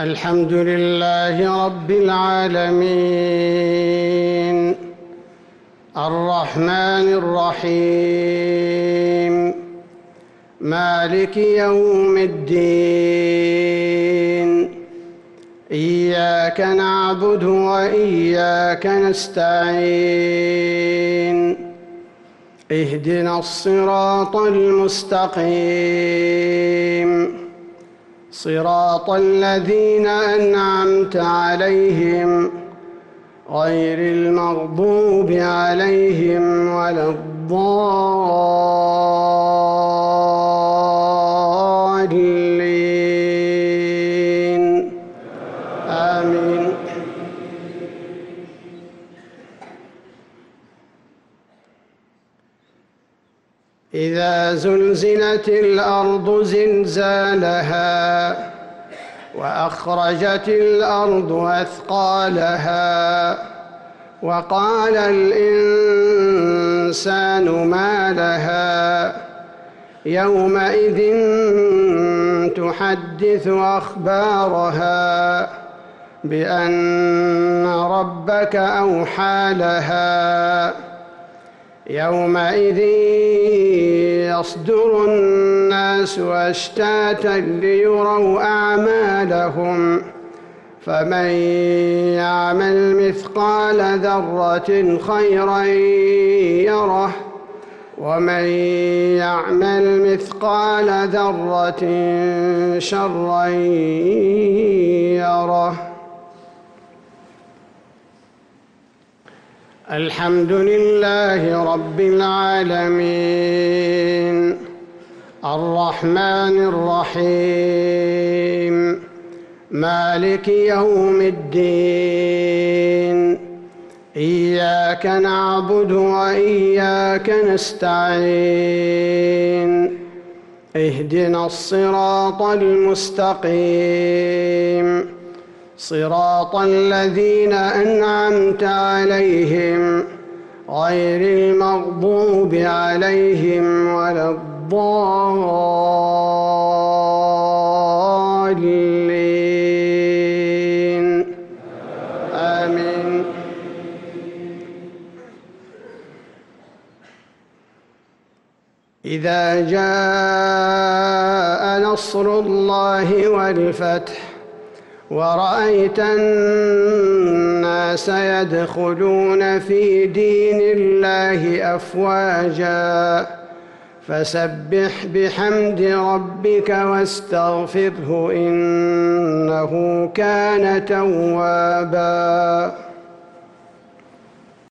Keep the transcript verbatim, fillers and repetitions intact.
الحمد لله رب العالمين، الرحمن الرحيم، مالك يوم الدين. إياك نعبد وإياك نستعين. اهدنا الصراط المستقيم، صراط الذين أنعمت عليهم غير المغضوب عليهم ولا الضالين. آمين. إذا زلزلت الأرض زلزالها وأخرجت الأرض أثقالها وقال الإنسان ما لها يومئذ تحدث أخبارها بأن ربك أوحى لها. يومئذ يصدر الناس أشتاتا ليروا أعمالهم، فمن يعمل مثقال ذرة خيرا يره ومن يعمل مثقال ذرة شرا يره. الحمد لله رب العالمين، الرحمن الرحيم، مالك يوم الدين. إياك نعبد وإياك نستعين. اهدنا الصراط المستقيم، صراط الذين أنعمت عليهم غير المغضوب عليهم ولا الضالين. آمين. إذا جاء نصر الله والفتح ورأيت الناس يدخلون في دين الله أفواجا فسبح بحمد ربك واستغفره إنه كان توابا.